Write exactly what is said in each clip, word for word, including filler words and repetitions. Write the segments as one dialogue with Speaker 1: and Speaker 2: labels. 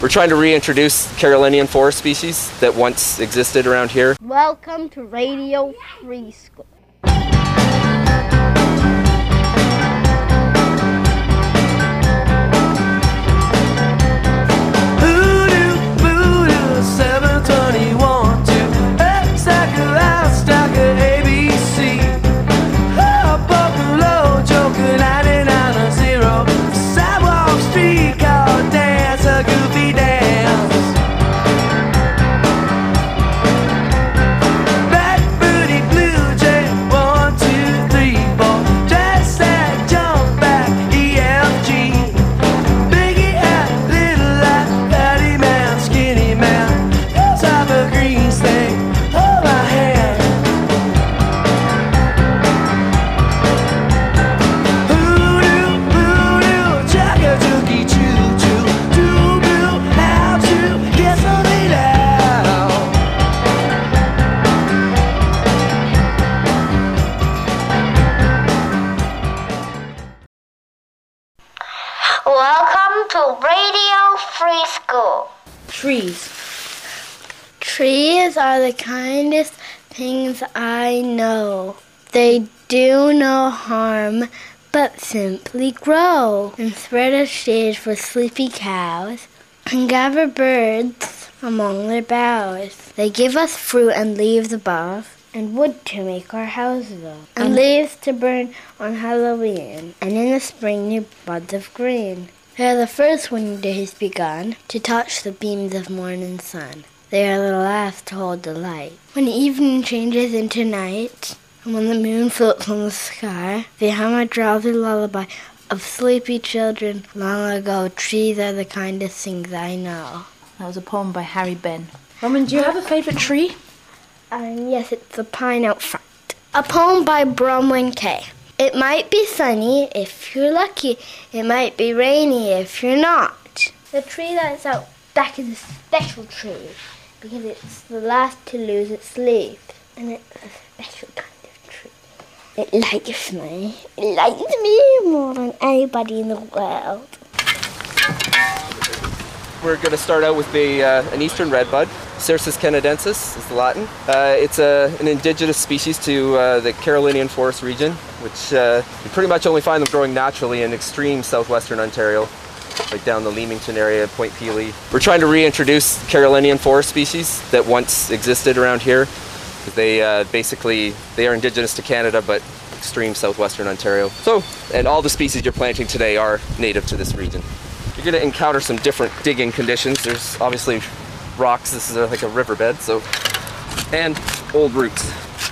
Speaker 1: We're trying to reintroduce Carolinian forest species that once existed around here.
Speaker 2: Welcome to Radio Free School.
Speaker 3: Welcome to Radio Free School.
Speaker 2: Trees. Trees are the kindest things I know. They do no harm, but simply grow and spread a shade for sleepy cows and gather birds among their boughs. They give us fruit and leaves above, and wood to make our houses of, and leaves to burn on Halloween, and in the spring new buds of green. They are the first when day has begun to touch the beams of morning sun. They are the last to hold the light. When evening changes into night, and when the moon floats on the sky, they hum a drowsy lullaby of sleepy children long ago. Trees are the kindest things I know.
Speaker 4: That was a poem by Harry Ben. Roman, do you have a favourite tree?
Speaker 2: Um, yes, it's the pine out front. A poem by Bronwyn Kay. It might be sunny if you're lucky. It might be rainy if you're not. The tree that's out back is a special tree because it's the last to lose its leaves. And it's a special kind of tree. It likes me. It likes me more than anybody in the world.
Speaker 1: We're going to start out with the, uh, an eastern redbud. Cercis canadensis is the Latin. Uh, it's a, an indigenous species to uh, the Carolinian forest region, which uh, you pretty much only find them growing naturally in extreme southwestern Ontario, like down the Leamington area, Point Pelee. We're trying to reintroduce Carolinian forest species that once existed around here. They uh, basically, they are indigenous to Canada, but extreme southwestern Ontario. So, and all the species you're planting today are native to this region. You're going to encounter some different digging conditions. There's obviously rocks. This is a, like a riverbed, so, and old roots.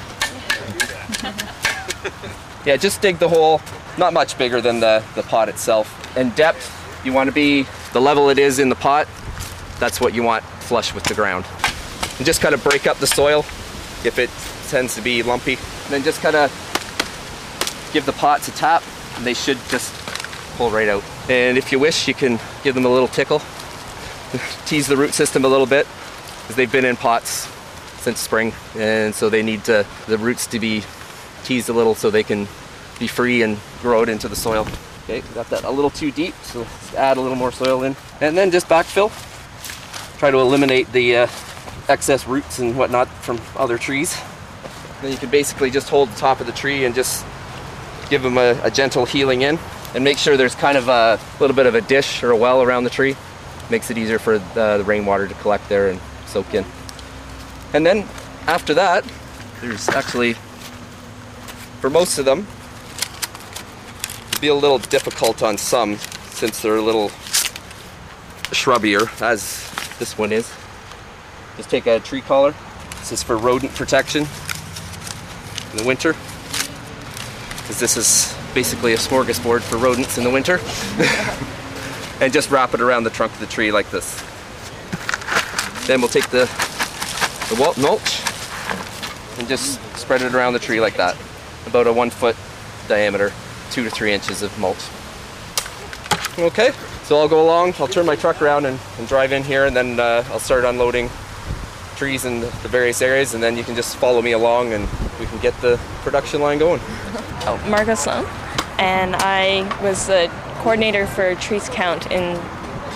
Speaker 1: Yeah, just dig the hole, not much bigger than the, the pot itself. And depth, you want to be the level it is in the pot, that's what you want flush with the ground. And just kind of break up the soil if it tends to be lumpy. And then just kind of give the pots a tap, and they should just pull right out. And if you wish, you can give them a little tickle. Tease the root system a little bit, because they've been in pots since spring, and so they need to, the roots to be teased a little so they can be free and grow out into the soil. Okay, got that a little too deep, so let's add a little more soil in. And then just backfill. Try to eliminate the uh, excess roots and whatnot from other trees. Then you can basically just hold the top of the tree and just give them a, a gentle healing in. And make sure there's kind of a little bit of a dish or a well around the tree. Makes it easier for the, the rainwater to collect there and soak in. And then after that, there's actually, for most of them, be a little difficult on some since they're a little shrubbier, as this one is. Just take a tree collar. This is for rodent protection in the winter, because this is basically a smorgasbord for rodents in the winter. And just wrap it around the trunk of the tree like this. Then we'll take the, the mulch and just spread it around the tree like that. About a one foot diameter, two to three inches of mulch. Okay, so I'll go along, I'll turn my truck around and, and drive in here, and then uh, I'll start unloading trees in the, the various areas, and then you can just follow me along and we can get the production line going.
Speaker 5: Oh, Margot Sloan, and I was the coordinator for Trees Count in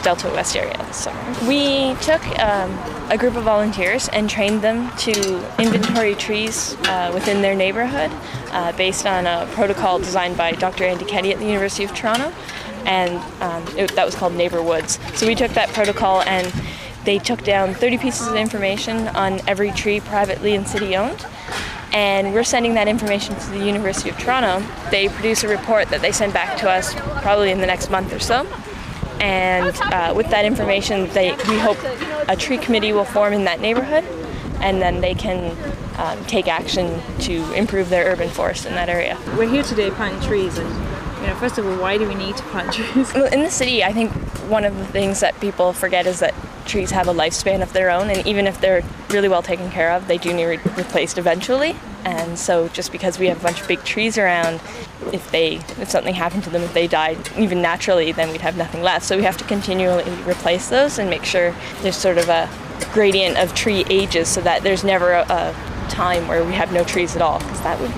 Speaker 5: Delta West area this summer. We took um, a group of volunteers and trained them to inventory trees uh, within their neighborhood uh, based on a protocol designed by Doctor Andy Keddy at the University of Toronto, and um, it, that was called Neighbor Woods. So we took that protocol and they took down thirty pieces of information on every tree privately and city owned. And we're sending that information to the University of Toronto. They produce a report that they send back to us probably in the next month or so. And uh, with that information, they, we hope a tree committee will form in that neighborhood, and then they can um, take action to improve their urban forest in that area.
Speaker 6: We're here today planting trees, and you know, first of all, why do we need to plant trees?
Speaker 5: Well, in the city, I think one of the things that people forget is that trees have a lifespan of their own, and even if they're really well taken care of, they do need re- replaced eventually. And so just because we have a bunch of big trees around, if they if something happened to them, if they died even naturally, then we'd have nothing left. So we have to continually replace those and make sure there's sort of a gradient of tree ages so that there's never a, a time where we have no trees at all, because that would be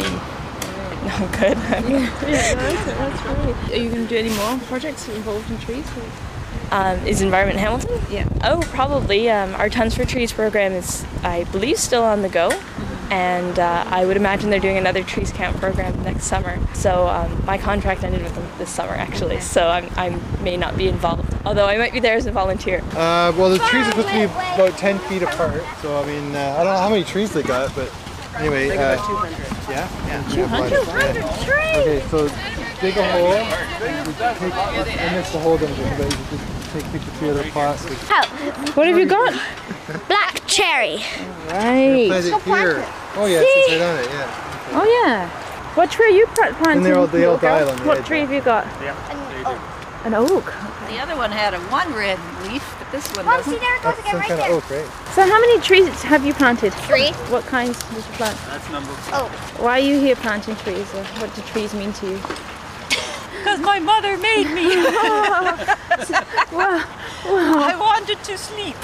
Speaker 5: no good.
Speaker 6: yeah, yeah, that's, that's right. Are you going to do any more projects involved in trees?
Speaker 5: Um, is Environment Hamilton?
Speaker 6: Yeah.
Speaker 5: Oh, probably. Um, our Tons for Trees program is, I believe, still on the go. And uh, I would imagine they're doing another Trees Count program next summer. So um, my contract ended with them this summer, actually. So I'm, I may not be involved, although I might be there as a volunteer.
Speaker 7: Uh, well, the trees are supposed to be about ten feet apart. So I mean, uh, I don't know how many trees they got, but anyway.
Speaker 6: They got uh, two hundred.
Speaker 7: Yeah? Yeah.
Speaker 6: two hundred trees!
Speaker 7: Okay, so dig a hole. Take, I missed the hole then, but you just take, take the three other pots.
Speaker 2: Oh,
Speaker 6: What have you got?
Speaker 2: black cherry.
Speaker 6: Right.
Speaker 7: Plant it here. Oh yeah, it's right on it, yeah.
Speaker 6: Oh yeah. What tree are you planting?
Speaker 7: And they're all, they all die on the
Speaker 6: What
Speaker 7: edge.
Speaker 6: tree have you got? An oak.
Speaker 8: The other one had a one red leaf, but this one
Speaker 2: Mom,
Speaker 8: doesn't.
Speaker 2: see, there it goes
Speaker 7: That's
Speaker 2: again
Speaker 7: some
Speaker 2: right
Speaker 7: kind
Speaker 2: there.
Speaker 7: of oak, right?
Speaker 6: So how many trees have you planted?
Speaker 2: Three.
Speaker 6: What kinds did you plant?
Speaker 7: That's number
Speaker 2: Oh,
Speaker 6: Why are you here planting trees? Or what do trees mean to you?
Speaker 8: Because my mother made me.
Speaker 6: Wow.
Speaker 8: I wanted to sleep.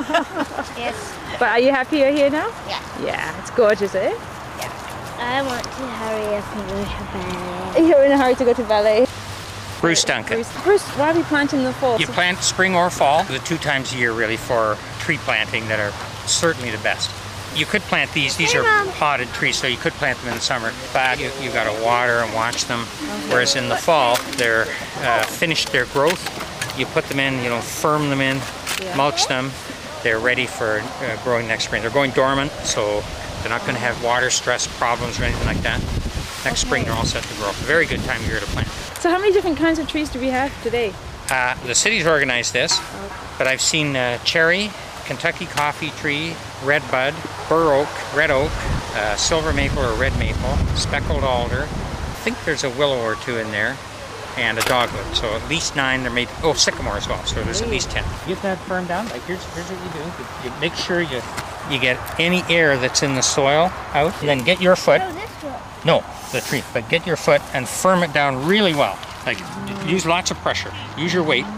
Speaker 2: yes.
Speaker 6: But are you happy you're here now?
Speaker 2: Yeah.
Speaker 6: Yeah, it's gorgeous, eh?
Speaker 2: I want to hurry up and go to bed.
Speaker 6: You're in a hurry to go to ballet.
Speaker 9: Bruce Duncan.
Speaker 6: Bruce, Bruce, why are we planting in the fall?
Speaker 9: You plant spring or fall, the two times a year really for tree planting that are certainly the best. You could plant these, these are potted trees, so you could plant them in the summer, but you, you got to water and watch them. Whereas in the fall, they're uh, finished their growth. You put them in, you know, firm them in, mulch them. They're ready for uh, growing next spring. They're going dormant, so they're not going to have water stress problems or anything like that. Next spring, they're all set to grow. Very good time of year to plant.
Speaker 6: So how many different kinds of trees do we have today?
Speaker 9: Uh, the city's organized this, but I've seen uh, cherry, Kentucky coffee tree, red bud, bur oak, red oak, uh, silver maple or red maple, speckled alder. I think there's a willow or two in there, and a dogwood. So at least nine. There may oh sycamore as well. So there's at least ten. Get that firmed down. Like here's here's what you do. You, you make sure you you get any air that's in the soil out. And then get your foot.
Speaker 2: Oh, this one.
Speaker 9: No, the tree. But get your foot and firm it down really well. Like use lots of pressure. Use your weight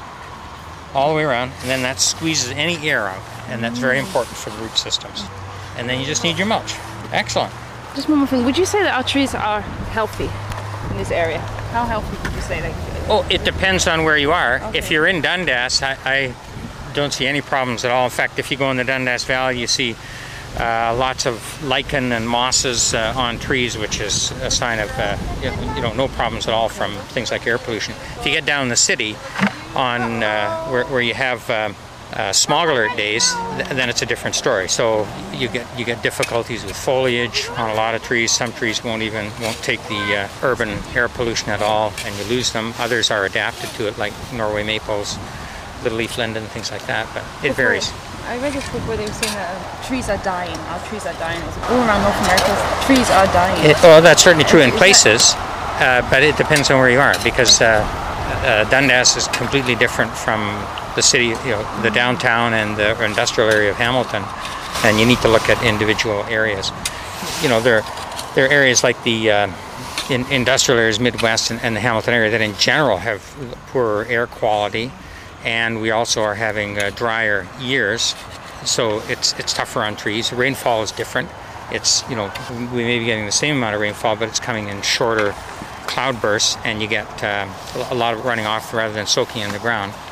Speaker 9: all the way around, and then that squeezes any air out, and that's very important for the root systems. And then you just need your mulch. Excellent.
Speaker 6: Just one more thing. Would you say that our trees are healthy in this area? How healthy would you say they are?
Speaker 9: Oh, it depends on where you are.
Speaker 6: Okay.
Speaker 9: If you're in Dundas, I, I don't see any problems at all. In fact, if you go in the Dundas Valley, you see uh, lots of lichen and mosses uh, on trees, which is a sign of uh, you know no problems at all from things like air pollution. If you get down in the city, on uh, where, where you have uh, uh, smog alert days, th then it's a different story. So you get you get difficulties with foliage on a lot of trees. Some trees won't even won't take the uh, urban air pollution at all, and you lose them. Others are adapted to it, like Norway maples, little leaf linden, things like that. But it varies.
Speaker 6: I read this book where they were saying that uh, trees are dying. Our trees are dying. All around North America, trees are dying.
Speaker 9: It, oh, that's certainly true in places, uh, but it depends on where you are, because uh, uh, Dundas is completely different from the city, you know, the downtown and the industrial area of Hamilton, and you need to look at individual areas. You know, there, there are areas like the uh, in industrial areas, Midwest and, and the Hamilton area, that in general have poorer air quality, and we also are having uh, drier years, so it's it's tougher on trees. Rainfall is different. It's, you know, we may be getting the same amount of rainfall, but it's coming in shorter cloud bursts, and you get uh, a lot of it running off rather than soaking in the ground.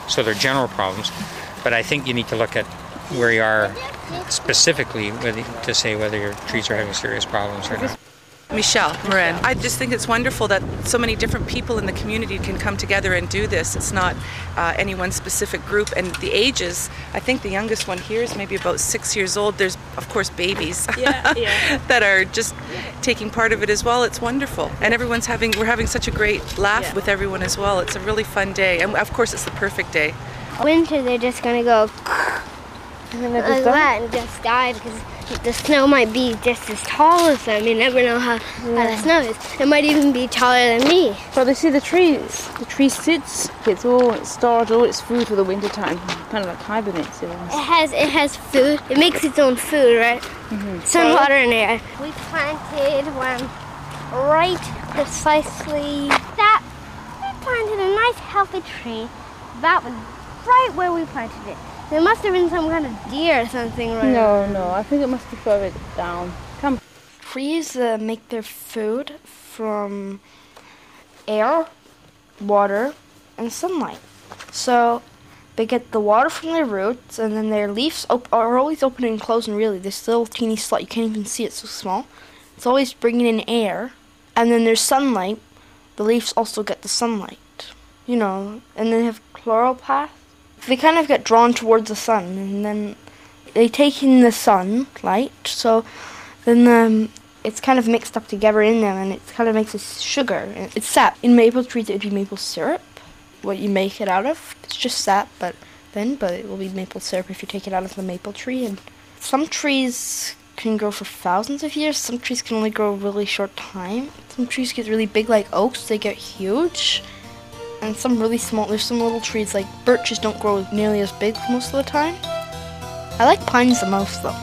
Speaker 9: So they're general problems. But I think you need to look at where you are specifically whether, to say whether your trees are having serious problems or not.
Speaker 10: Michelle Morin. I just think it's wonderful that so many different people in the community can come together and do this. It's not uh, any one specific group. And the ages, I think the youngest one here is maybe about six years old. There's, of course, babies
Speaker 5: yeah, yeah.
Speaker 10: that are just taking part of it as well. It's wonderful. And everyone's having, we're having such a great laugh yeah. with everyone as well. It's a really fun day. And of course, it's the perfect day.
Speaker 2: Winter, they're just going to go
Speaker 6: and then
Speaker 2: like that and just die because the snow might be just as tall as them. You never know how, yeah. how the snow is. It might even be taller than me.
Speaker 6: Well, they see the trees. The tree sits, gets all it stores all its food for the winter time. Kind of like hibernates. It
Speaker 2: has it has food. It makes its own food, right?
Speaker 6: Mm-hmm.
Speaker 2: Sun, water, and air. We planted one right precisely that. We planted a nice healthy tree. That was right where we planted it. There must have been some kind of deer or something right
Speaker 6: No, no, I think it must be further down. Come.
Speaker 11: Trees uh, make their food from air, water, and sunlight. So they get the water from their roots, and then their leaves op- are always open and closed, and really, this little teeny slot, you can't even see it, so small. It's always bringing in air. And then there's sunlight. The leaves also get the sunlight, you know, and they have chloroplasts. They kind of get drawn towards the sun, and then they take in the sunlight, so then um, it's kind of mixed up together in them, and it kind of makes a sugar. It's sap. In maple trees, it would be maple syrup, what you make it out of. It's just sap, but then, but it will be maple syrup if you take it out of the maple tree. And some trees can grow for thousands of years. Some trees can only grow a really short time. Some trees get really big, like oaks. They get huge. And some really small, there's some little trees like birches don't grow nearly as big most of the time. I like pines the most though.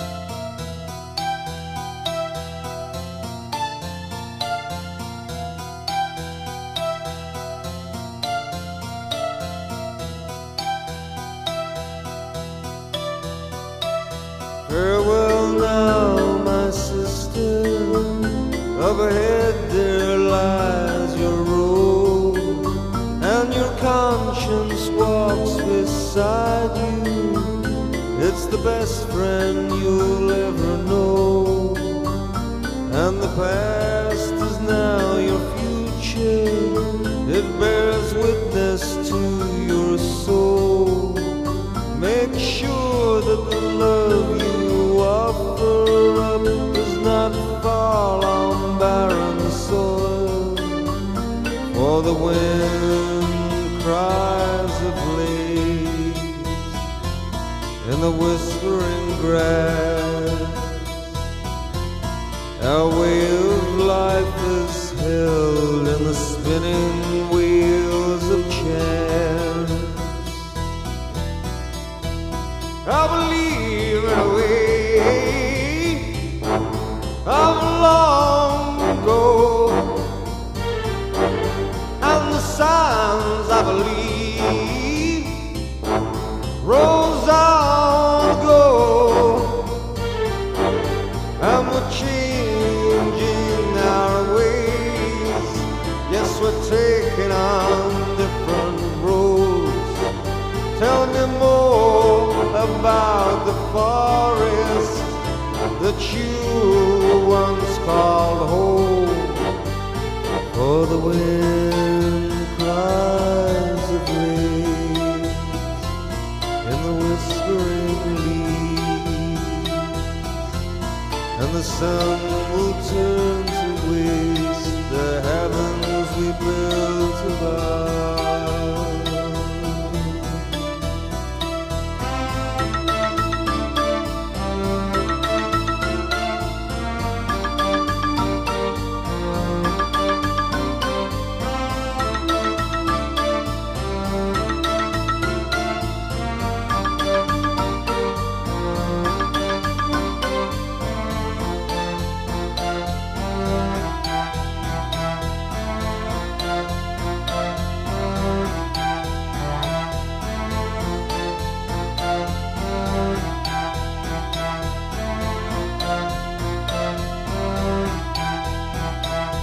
Speaker 12: Farewell now, my sister, up ahead there lies your road, and your conscience walks beside you. It's the best friend you'll ever know, and the past is now your future. It bears witness to your soul. Make sure that the love you offer up does not fall on barren soil, for the wind cries of leaves in the whispering grass. Our way of life is held in the spinning wheels of chance. I believe in a way of long ago, and the signs I believe rose on ago, and we're changing our ways. Yes, we're taking on different roads. Tell me more about the forest that you once called home, for the wind cries of leaves in the whispering leaves, and the sun will turn to waste the heavens we built above.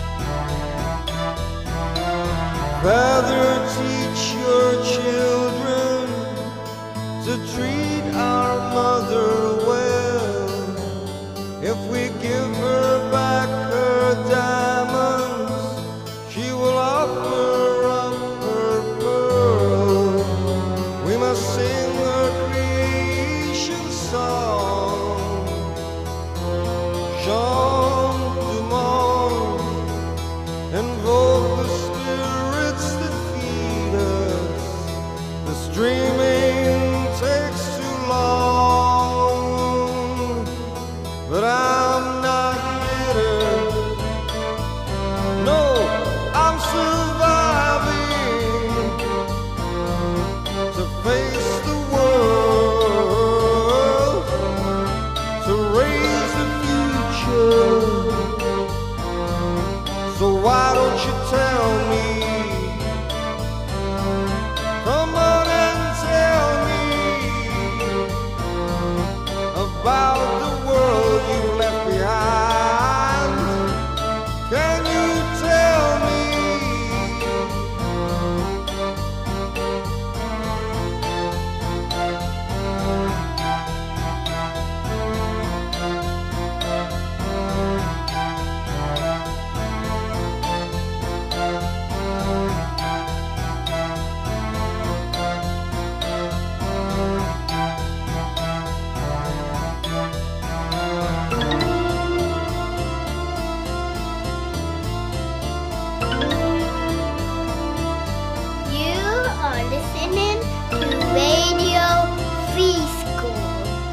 Speaker 12: Father, teach your children treat our mother well, if we give her back her diamonds, she will offer up her pearl. We must sing her creation song, chant du monde, invoke the spirits that feed us. This dreaming takes too long, but I'm not bitter. No, I'm surviving to face the world, to raise the future. So why don't you tell me? Come on and tell me about the world you left behind. Can you tell me?
Speaker 2: You are listening to Radio Free School.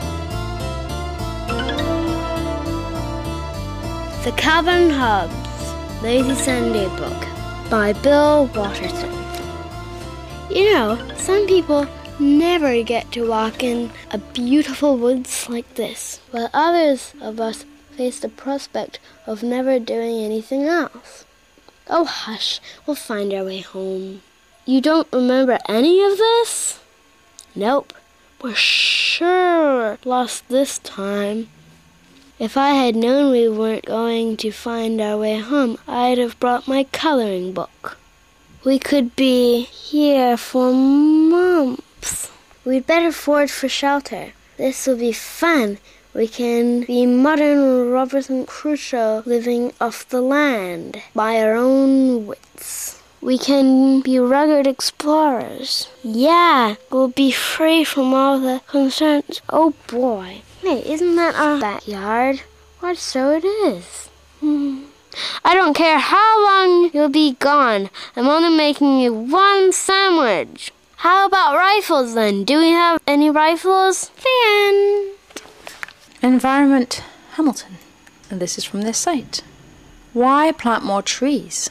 Speaker 2: The Calvin Hobbes Lazy Sunday Book by Bill Watterson. You know, some people never get to walk in a beautiful woods like this, while others of us face the prospect of never doing anything else. Oh, hush, we'll find our way home. You don't remember any of this? Nope, we're sure lost this time. If I had known we weren't going to find our way home, I'd have brought my coloring book. We could be here for months. We'd better forage for shelter. This will be fun. We can be modern Robinson Crusoe living off the land by our own wits. We can be rugged explorers. Yeah, we'll be free from all the concerns. Oh boy. Hey, isn't that our backyard? Why, so it is. Hmm. I don't care how long you'll be gone. I'm only making you one sandwich. How about rifles then? Do we have any rifles? The end.
Speaker 4: Environment Hamilton, and this is from their site. Why plant more trees?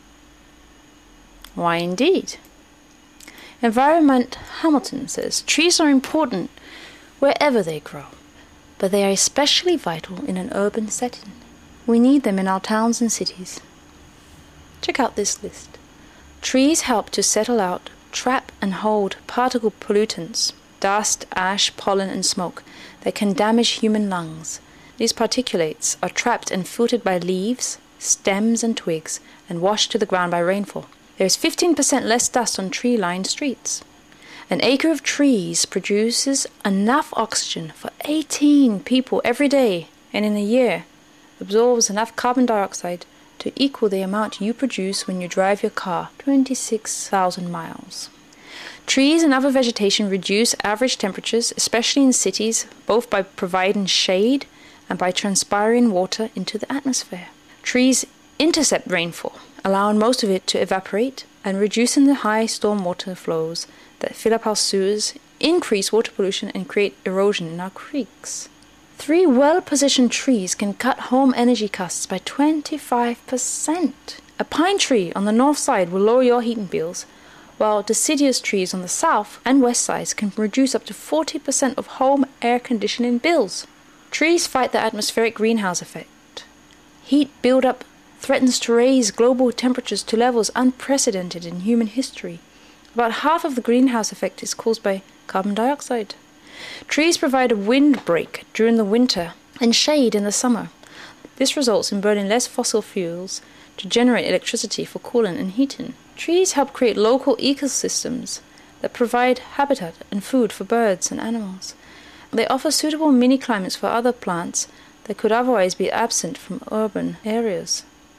Speaker 4: Why indeed? Environment Hamilton says trees are important wherever they grow, but they are especially vital in an urban setting. We need them in our towns and cities. Check out this list. Trees help to settle out, trap and hold particle pollutants, dust, ash, pollen and smoke that can damage human lungs. These particulates are trapped and filtered by leaves, stems and twigs and washed to the ground by rainfall. There is fifteen percent less dust on tree-lined streets. An acre of trees produces enough oxygen for eighteen people every day, and in a year absorbs enough carbon dioxide to equal the amount you produce when you drive your car twenty-six thousand miles. Trees and other vegetation reduce average temperatures, especially in cities, both by providing shade and by transpiring water into the atmosphere. Trees intercept rainfall, allowing most of it to evaporate and reducing the high stormwater flows that fill up our sewers, increase water pollution and create erosion in our creeks. Three well-positioned trees can cut home energy costs by twenty-five percent. A pine tree on the north side will lower your heating bills, while deciduous trees on the south and west sides can reduce up to forty percent of home air conditioning bills. Trees fight the atmospheric greenhouse effect. Heat buildup threatens to raise global temperatures to levels unprecedented in human history. About half of the greenhouse effect is caused by carbon dioxide. Trees provide a windbreak during the winter and shade in the summer. This results in burning less fossil fuels to generate electricity for cooling and heating. Trees help create local ecosystems that provide habitat and food for birds and animals. They offer suitable mini-climates for other plants that could otherwise be absent from urban areas.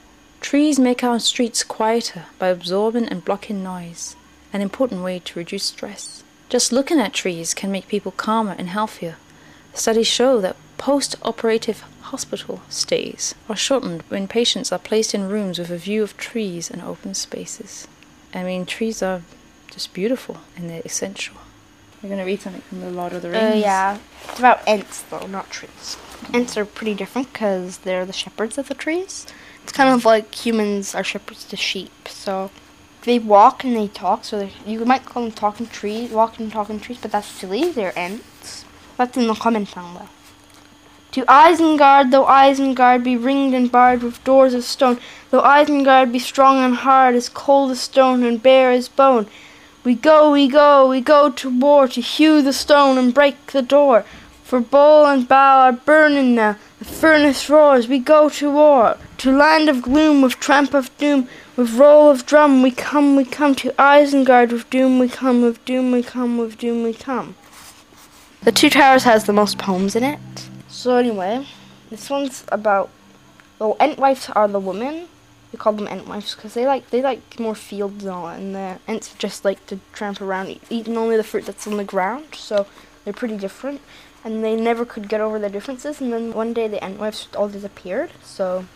Speaker 4: Trees make our streets quieter by absorbing and blocking noise, an important way to reduce stress. Just looking at trees can make people calmer and healthier. Studies show that post-operative hospital stays are shortened when patients are placed in rooms with a view of trees and open spaces. I mean, trees are just beautiful and they're essential. We're going to read something from the Lord of the Rings.
Speaker 11: Oh, uh, yeah. It's about Ents, though, not trees. Ents are pretty different because they're the shepherds of the trees. It's kind of like humans are shepherds to sheep. So they walk and they talk. So you might call them talking trees, walking and talking trees, but that's silly. They're Ents. That's in the common tongue, though. To Isengard, though Isengard be ringed and barred with doors of stone, though Isengard be strong and hard, as cold as stone and bare as bone, we go, we go, we go to war, to hew the stone and break the door. For bowl and bough are burning now, the furnace roars, we go to war. To land of gloom, with tramp of doom, with roll of drum, we come, we come. To Isengard, with doom we come, with doom we come, with doom we come. The Two Towers has the most poems in it. So anyway, this one's about, well, Entwives are the women. We call them Entwives because they like they like more fields and all, and the Ents just like to tramp around eating only the fruit that's on the ground. So they're pretty different, and they never could get over their differences. And then one day the Entwives all disappeared. So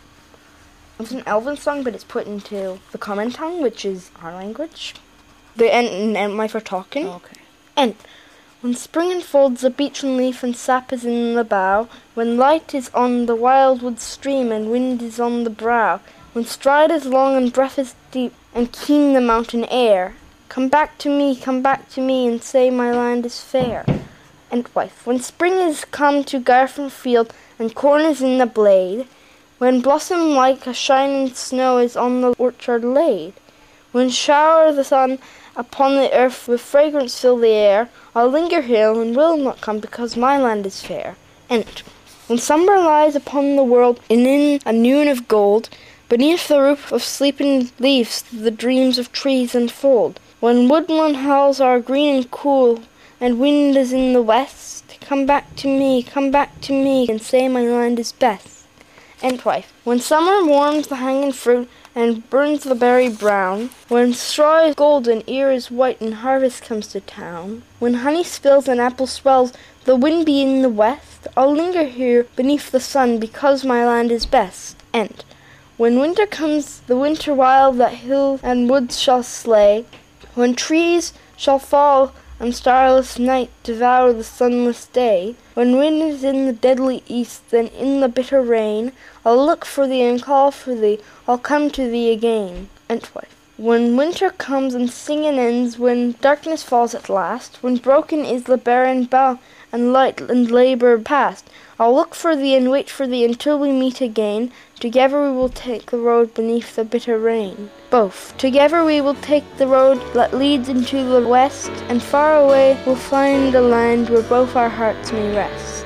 Speaker 11: it's an Elven song, but it's put into the common tongue, which is our language. The Ent and Entwife are talking.
Speaker 4: Oh, okay.
Speaker 11: Ent. When spring unfolds the beechen leaf and sap is in the bough, when light is on the wildwood stream and wind is on the brow, when stride is long and breath is deep and keen the mountain air, come back to me, come back to me, and say my land is fair. Entwife. When spring is come to Garfen field and corn is in the blade, when blossom like a shining snow is on the orchard laid, when shower the sun upon the earth with fragrance fill the air, I'll linger here and will not come because my land is fair. Ent. When summer lies upon the world and in a noon of gold, beneath the roof of sleeping leaves the dreams of trees unfold, when woodland halls are green and cool and wind is in the west, come back to me, come back to me, and say my land is best. Entwife. When summer warms the hanging fruit and burns the berry brown, when straw is golden, ear is white, and harvest comes to town, when honey spills and apple swells, the wind be in the west, I'll linger here beneath the sun, because my land is best. Ent. When winter comes, the winter wild that hill and woods shall slay, when trees shall fall and starless night devour the sunless day, when wind is in the deadly east, then in the bitter rain, I'll look for thee and call for thee, I'll come to thee again. Entwife. When winter comes and singing ends, when darkness falls at last, when broken is the barren bough and light and labour past, I'll look for thee and wait for thee until we meet again. Together we will take the road beneath the bitter rain. Both. Together we will take the road that leads into the west, and far away we'll find a land where both our hearts may rest.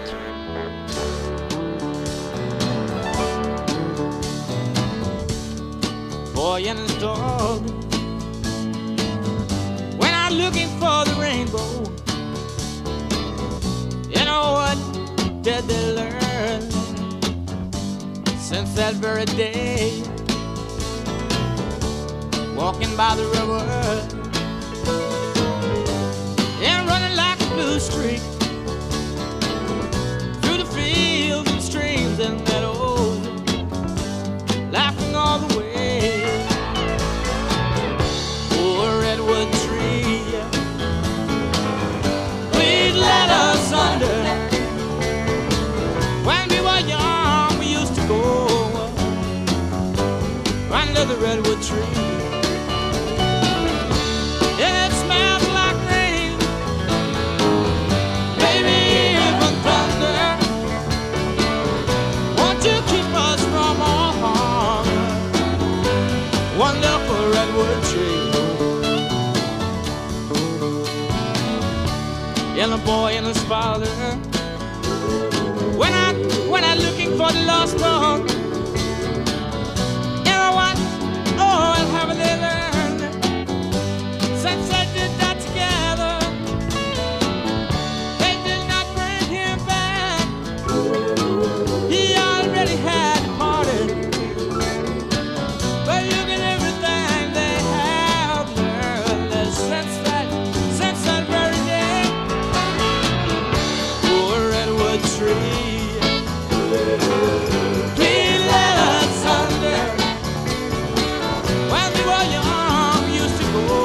Speaker 12: Boy and his dog went out looking for the rainbow. You know what did they learn? Since that very day, walking by the river and running like a blue streak through the fields and streams and meadows, laughing all the way. Oh, a redwood tree, please let us under. When we were young, we used to go under the redwood tree. It smells like rain, maybe even thunder. Won't you keep us from all harm? Wonderful redwood tree. And a boy and his father When I, when I looking for the lost dog, you know what? Oh, and haven't they learned? Since they did that together, redwood tree. Please let us under. When we were young, we used to go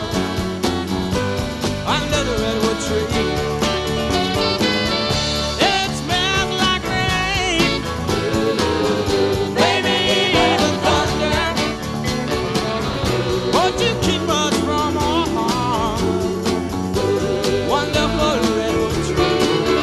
Speaker 12: under the redwood tree. It smells like rain, maybe even thunder. Won't you keep us from our wonderful redwood tree?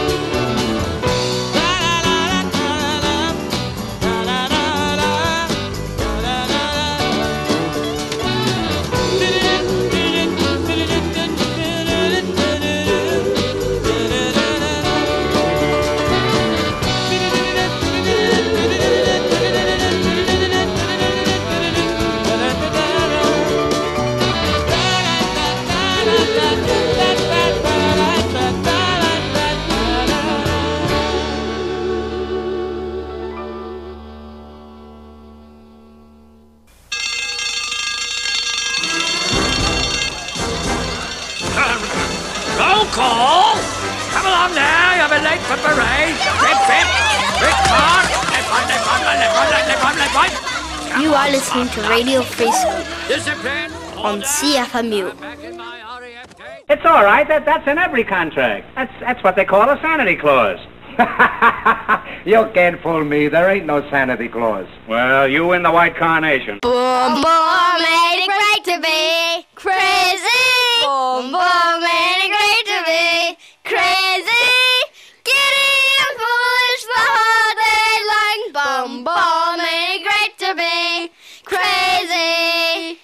Speaker 13: Roll call! Come along now, you've been late for parade. Fip, fip, Rick Clark, left one, left one, left one, left one, left one.
Speaker 2: You are listening to Radio Free School
Speaker 13: Discipline.
Speaker 2: on C F M U.
Speaker 14: It's all right. That, that's in every contract. That's that's what they call a sanity clause. You can't fool me. There ain't no sanity clause. Well, you win the white carnation.
Speaker 2: Boom, boom, ain't it great to be crazy? Boom, boom, ain't it great to be crazy? Giddy and foolish the whole day long. Boom, boom, ain't it great to be crazy?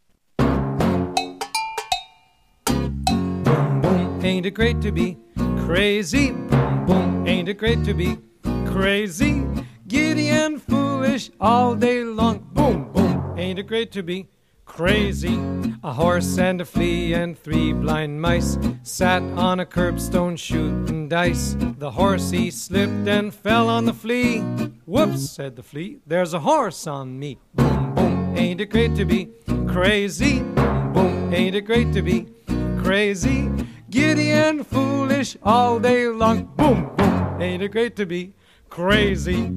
Speaker 7: Boom, boom, ain't it great to be crazy? Boom, boom, ain't it great to be crazy? Giddy and foolish all day long. Boom, boom, ain't it great to be crazy? A horse and a flea and three blind mice sat on a curbstone shooting dice. The horse he slipped and fell on the flea. Whoops, said the flea, there's a horse on me. Boom, boom, ain't it great to be crazy? Boom, boom, ain't it great to be crazy? Giddy and foolish all day long. Boom, boom, ain't it great to be crazy?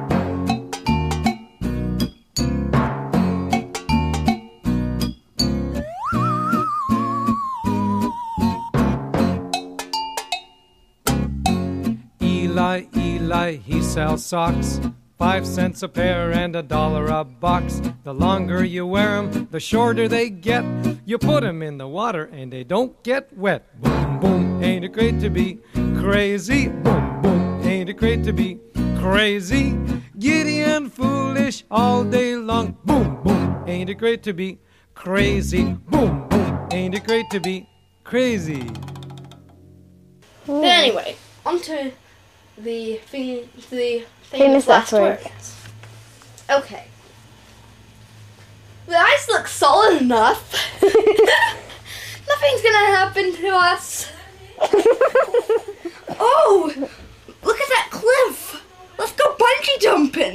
Speaker 7: Eli, Eli, he sells socks, five cents a pair and a dollar a box. The longer you wear 'em, the shorter they get. You put 'em in the water and they don't get wet. Boom, boom, ain't it great to be crazy? Boom, boom, ain't it great to be crazy? Giddy and foolish all day long. Boom, boom, ain't it great to be crazy? Boom, boom, ain't it great to be crazy?
Speaker 11: But anyway, on to the thing, the famous,
Speaker 2: Famous
Speaker 11: last
Speaker 2: last
Speaker 11: words. Okay. The ice looks solid enough. Nothing's gonna happen to us. Oh, look at that cliff. Let's go bungee jumping.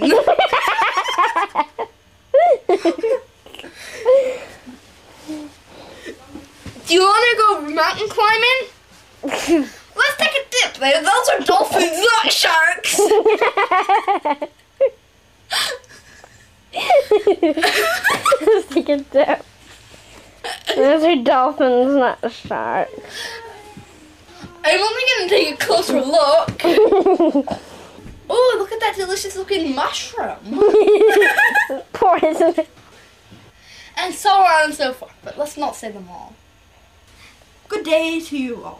Speaker 11: Do you want to go mountain climbing? Let's take a dip there. Those are dolphins, not sharks.
Speaker 2: Let's take a dip. Those are dolphins, not sharks.
Speaker 11: I'm only going to take a closer look. Oh, look at that delicious looking mushroom.
Speaker 2: Poison.
Speaker 11: And so on and so forth, but let's not say them all. Good day to you all.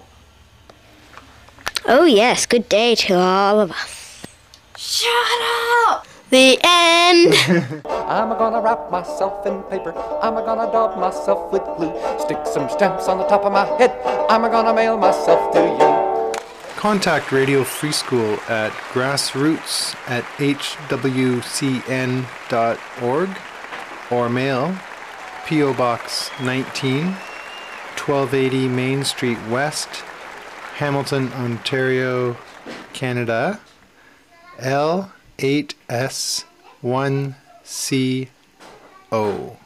Speaker 2: Oh yes, good day to all of us.
Speaker 11: Shut up!
Speaker 2: The end.
Speaker 15: I'm gonna wrap myself in paper. I'm gonna daub myself with glue. Stick some stamps on the top of my head. I'm gonna mail myself to you.
Speaker 16: Contact Radio Free School at grassroots at h w c n dot org or mail P O Box nineteen, twelve eighty Main Street West, Hamilton, Ontario, Canada, L eight S one C O.